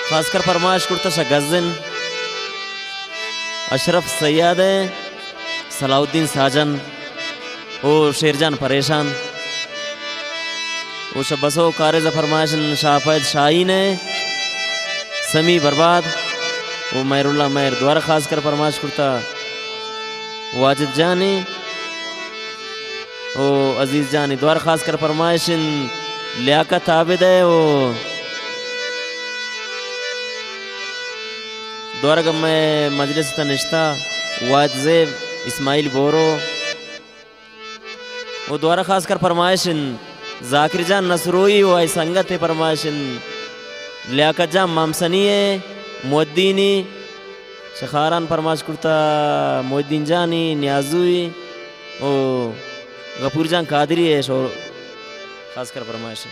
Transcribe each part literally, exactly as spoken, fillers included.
खासकर फरमाइश करता शगज़न अशरफ सैयद सलाउद्दीन साजन ओ शेरजान परेशान ओ शबसो कारज फरमाइशन शाफैद शाहीन समी बर्बाद ओ मैरुल्ला मैर द्वारा खासकर फरमाइश करता वाजिद जानी ओ अजीज जानी द्वारा खासकर फरमाइशन लियाकत आबिद है ओ द्वारा गम में मजलिस तनिश्ता वाजिब इस्माइल बोरो वो द्वारा खासकर फरमाइशन जाकिर जान नसरोई वो संगत फरमाइशन लियाकत जान मामसनी मुद्दीनी शखारान फरमाइश करता मुद्दीन जानी न्याजुई ओ गफूर जान कादरी है शो खासकर फरमाइश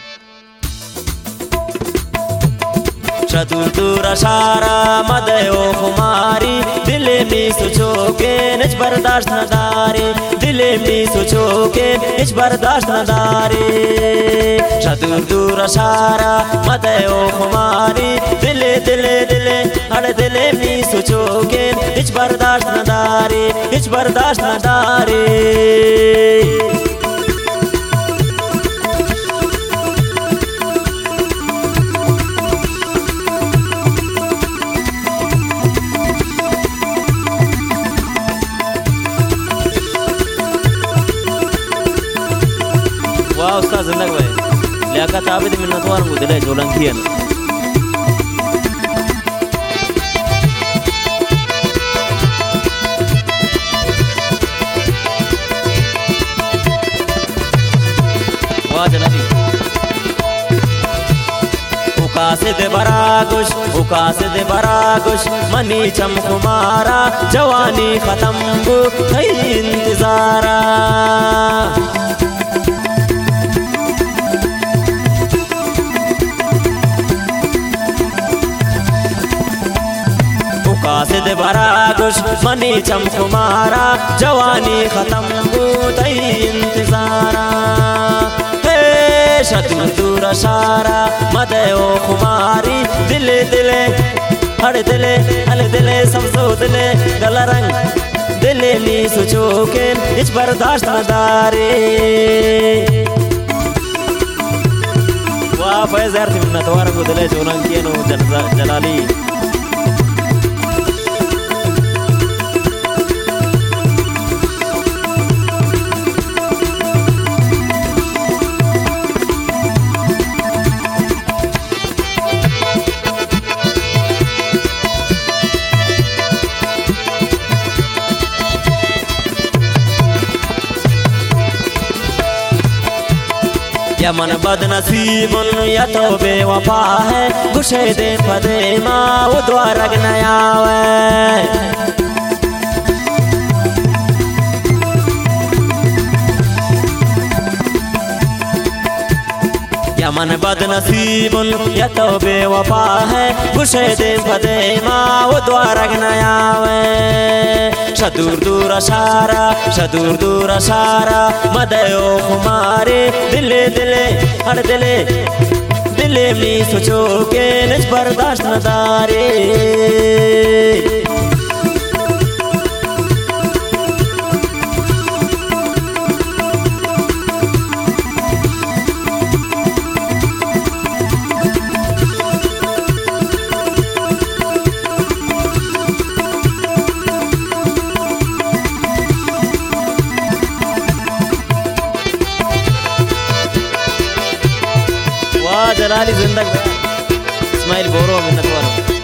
चतुर दूर शारा मदयो खुमारी दिले में सोचो के निज बर्दाश्त न दारे दिले में सोचो के निज बर्दाश्त न दारे चतुर दूर शारा मदयो खुमारी दिले दिले दिले हर दिले में सोचो के निज बर्दाश्त न दारे निज बर्दाश्त न दारे वाह उस्ताद जिंदगी भाई लियाकत आबिद मिन्नतवार मुदले जोलंकियन वाह जनाबी उकासिद बरागुश उकासिद बरागुश मनी चमकुमारा जवानी खत्म गु थई इंतजारा कासिद बरागुश मनी चमकुमारा जवानी खत्म बूतई इंतजारा हे शतुर दूर शारा मदयो खुमारी दिले दिले हर दिले हल दिले समझो दिले गला रंग दिले नी सोचो के इस बर्दाश्त न दारे वाह फैज़ यार मिन्नतवार को दिले जोलंकियन नो जलाली यमन बदनसीबुन या तो बेवफा है गुशे दे पदे माँ वो द्वारग नयावे यमन बदनसीबुन या तो बेवफा है गुशे दे पदे माँ वो द्वारग नयावे शतुर दूर शारा शतुर दूर शारा मदयो खुमारे दिले दिले हर दिले दिले में सोचो के निज बर्दाश्त न दारे जलाली जिंदगी इस्माइल बोरो मिन्नतवार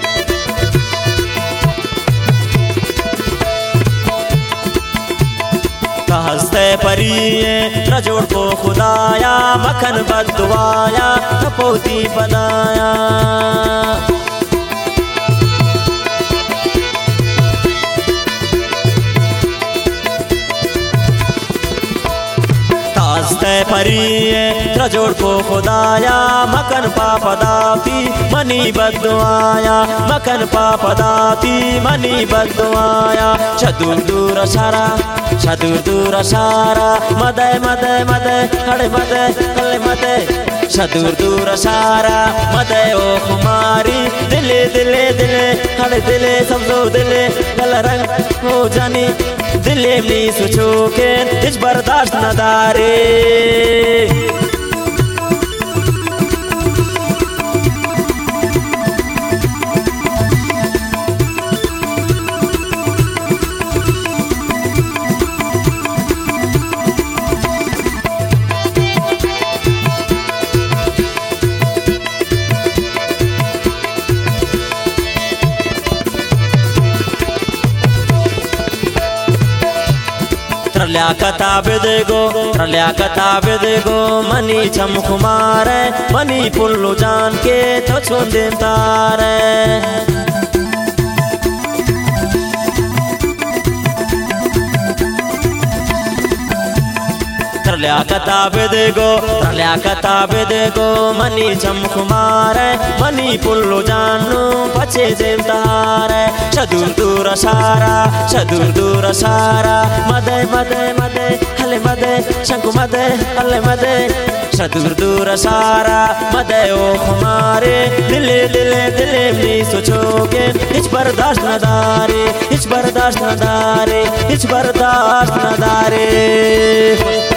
हंसते परिये रजोड़ को खुदाया मखन बदुआया कपोती बनाया परिये रजोड़ को खुदाया मकन पापदाती मनी बदुआया मकन पापदाती मनी बदुआया चतुर दूर शारा चतुर दूर शारा मदे मदे मदे हड़े मदे हले मदे शदूर दूर सारा मदे ओ खुमारी दिले दिले दिले हर दिले समझो दिले गल रंग हो जानी दिले मी सोचो के हिच बर्दाश्त न दारे ट्रल्या कताब देगो ट्रल्या कताब देगो मनी चम खुमारे मनी पुल्लू जान के तो छोंदे तारे ट्रल्या कताब देगो ट्रल्या कताब देगो मनी चम खुमारे मनी पुल्लू जानू बचे जेम तारे शदूर दूर सारा शदूर दूर सारा मदे मदे मदे हले मदे शंकु मदे हले मदे शदूर दूर सारा मदे ओ खुमारे दिले दिले दिले मी सोचोगे हिच बर्दाश्त न दारे हिच बर्दाश्त न दारे हिच बर्दाश्त न दारे